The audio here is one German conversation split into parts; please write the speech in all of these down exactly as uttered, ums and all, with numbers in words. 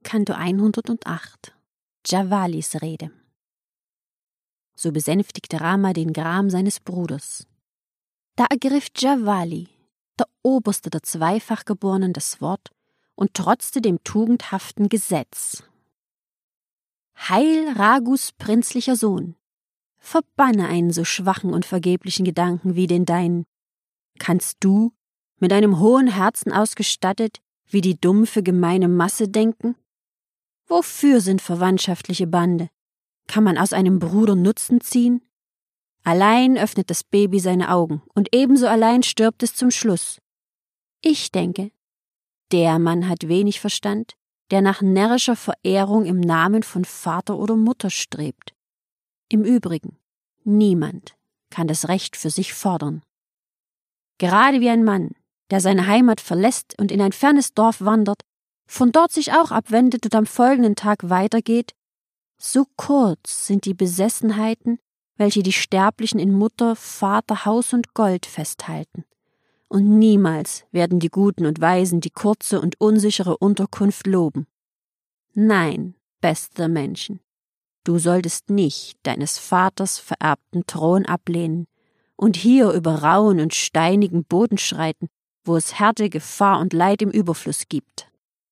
Kanto hundertacht. Javalis Rede. So besänftigte Rama den Gram seines Bruders. Da ergriff Javali, der Oberste der Zweifachgeborenen, das Wort und trotzte dem tugendhaften Gesetz. Heil Raghus prinzlicher Sohn, verbanne einen so schwachen und vergeblichen Gedanken wie den deinen. Kannst du, mit einem hohen Herzen ausgestattet, wie die dumpfe, gemeine Masse denken? Wofür sind verwandtschaftliche Bande? Kann man aus einem Bruder Nutzen ziehen? Allein öffnet das Baby seine Augen, und ebenso allein stirbt es zum Schluss. Ich denke, der Mann hat wenig Verstand, der nach närrischer Verehrung im Namen von Vater oder Mutter strebt. Im Übrigen, niemand kann das Recht für sich fordern. Gerade wie ein Mann, der seine Heimat verlässt und in ein fernes Dorf wandert, von dort sich auch abwendet und am folgenden Tag weitergeht, so kurz sind die Besessenheiten, welche die Sterblichen in Mutter, Vater, Haus und Gold festhalten. Und niemals werden die Guten und Weisen die kurze und unsichere Unterkunft loben. Nein, bester Menschen, du solltest nicht deines Vaters vererbten Thron ablehnen und hier über rauen und steinigen Boden schreiten, wo es Härte, Gefahr und Leid im Überfluss gibt.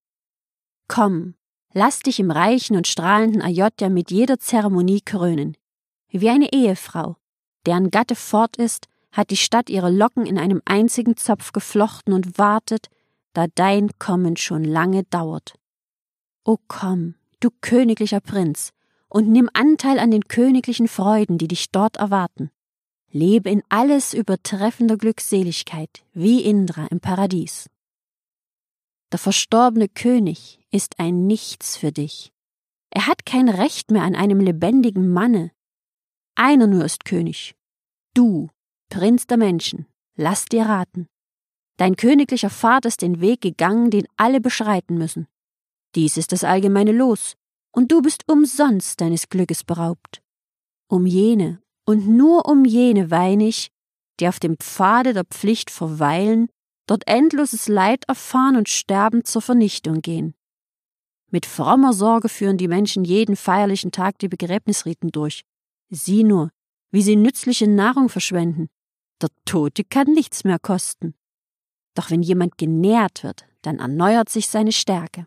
Komm, lass dich im reichen und strahlenden Ayodhya mit jeder Zeremonie krönen. Wie eine Ehefrau, deren Gatte fort ist, hat die Stadt ihre Locken in einem einzigen Zopf geflochten und wartet, da dein Kommen schon lange dauert. O komm, du königlicher Prinz, und nimm Anteil an den königlichen Freuden, die dich dort erwarten. Lebe in alles übertreffender Glückseligkeit, wie Indra im Paradies. Der verstorbene König ist ein Nichts für dich. Er hat kein Recht mehr an einem lebendigen Manne. Einer nur ist König. Du, Prinz der Menschen, lass dir raten. Dein königlicher Vater ist den Weg gegangen, den alle beschreiten müssen. Dies ist das allgemeine Los, und du bist umsonst deines Glückes beraubt. Um jene und nur um jene wein ich, die auf dem Pfade der Pflicht verweilen, dort endloses Leid erfahren und sterbend zur Vernichtung gehen. Mit frommer Sorge führen die Menschen jeden feierlichen Tag die Begräbnisriten durch. Sieh nur, wie sie nützliche Nahrung verschwenden. Der Tote kann nichts mehr kosten. Doch wenn jemand genährt wird, dann erneuert sich seine Stärke.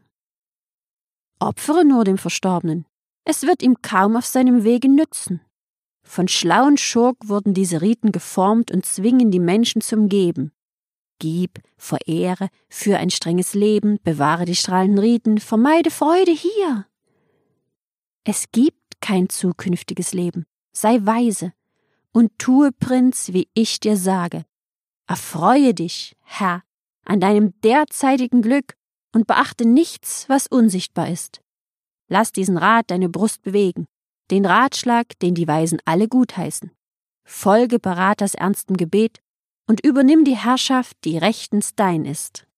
Opfere nur dem Verstorbenen. Es wird ihm kaum auf seinem Wege nützen. Von schlauen Schurk wurden diese Riten geformt und zwingen die Menschen zum Geben. Gib, verehre, führ ein strenges Leben, bewahre die strahlenden Riten, vermeide Freude hier. Es gibt kein zukünftiges Leben. Sei weise und tue, Prinz, wie ich dir sage. Erfreue dich, Herr, an deinem derzeitigen Glück und beachte nichts, was unsichtbar ist. Lass diesen Rat deine Brust bewegen, den Ratschlag, den die Weisen alle gutheißen. Folge Bharatas ernstem Gebet und übernimm die Herrschaft, die rechtens dein ist.